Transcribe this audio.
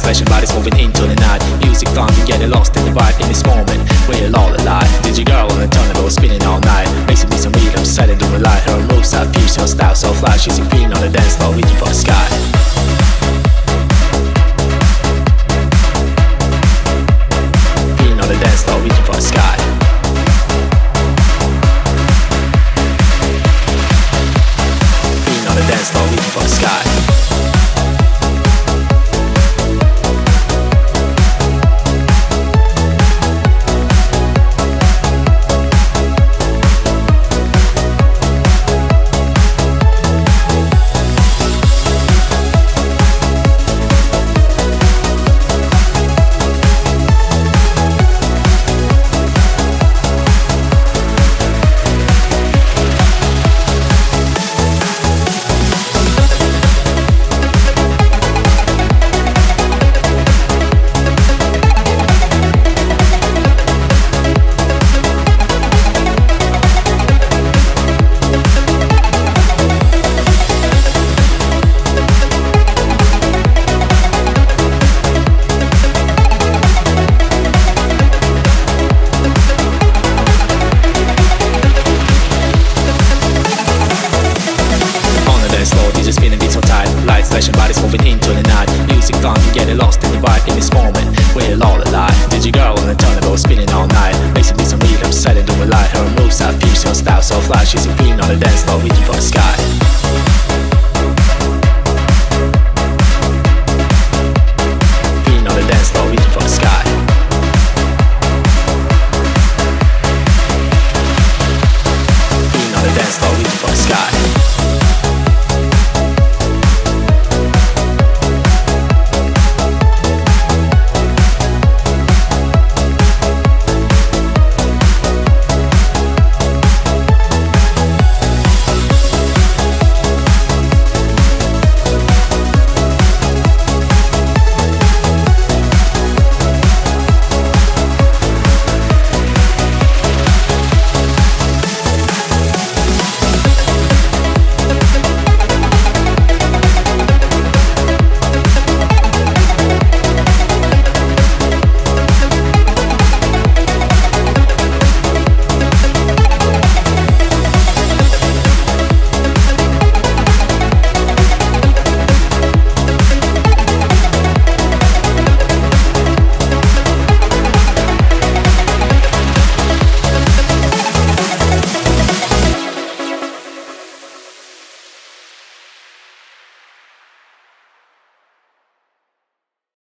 flashing bodies moving into the night. Music fun, we getting lost in the vibe in this moment. We're all alive. Did you girl on the turntable spinning all night? Racing with some rhythm, silent on the light. Her moves are fierce, her style so fly. She's a queen on the dance floor, reaching for the sky. Queen on the dance floor, reaching for the sky. Queen on the dance floor, reaching for the sky. Flashing bodies moving into the night. Music fun, we getting lost in the vibe in this moment. We're all alive. Did you girl on the turntable spinning all night? Racing with some rhythm, silent on the light. Her moves are fierce, her style so fly. She's a queen on the dance floor, reaching for the sky.